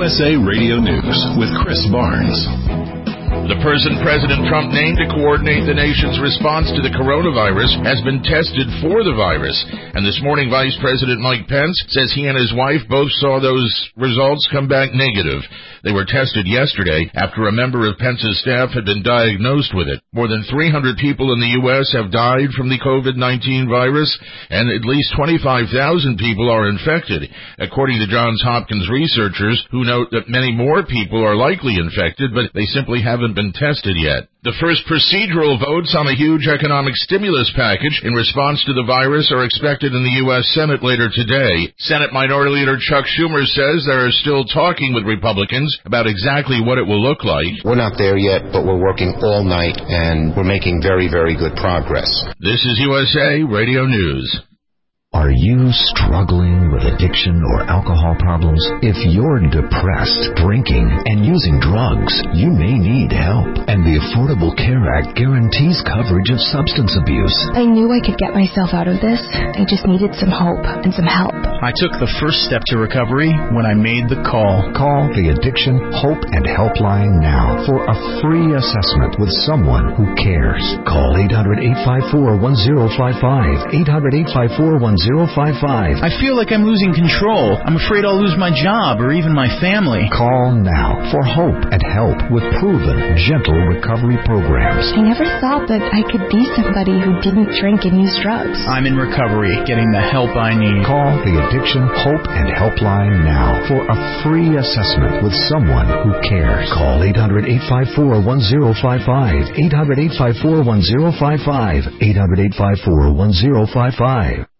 USA Radio News with Chris Barnes. The person President Trump named to coordinate the nation's response to the coronavirus has been tested for the virus. And this morning, Vice President Mike Pence says he and his wife both saw those results come back negative. They were tested yesterday after a member of Pence's staff had been diagnosed with it. More than 300 people in the U.S. have died from the COVID-19 virus, and at least 25,000 people are infected, according to Johns Hopkins researchers, who note that many more people are likely infected, but they simply haven't been tested yet. The first procedural votes on a huge economic stimulus package in response to the virus are expected in the U.S. Senate later today. Senate Minority Leader Chuck Schumer says they are still talking with Republicans about exactly what it will look like. We're not there yet, but we're working all night, and we're making very, very good progress. This is USA Radio News. Are you struggling with addiction or alcohol problems? If you're depressed, drinking, and using drugs, you may need help. And the Affordable Care Act guarantees coverage of substance abuse. I knew I could get myself out of this. I just needed some hope and some help. I took the first step to recovery when I made the call. Call the Addiction, Hope, and Helpline now for a free assessment with someone who cares. Call 800-854-1055. 800-854-1055. I feel like I'm losing control. I'm afraid I'll lose my job or even my family. Call now for hope and help with proven, gentle recovery programs. I never thought that I could be somebody who didn't drink and use drugs. I'm in recovery, getting the help I need. Call the Addiction, Hope, and Helpline now for a free assessment with someone who cares. Call 800-854-1055. 800-854-1055. 800-854-1055.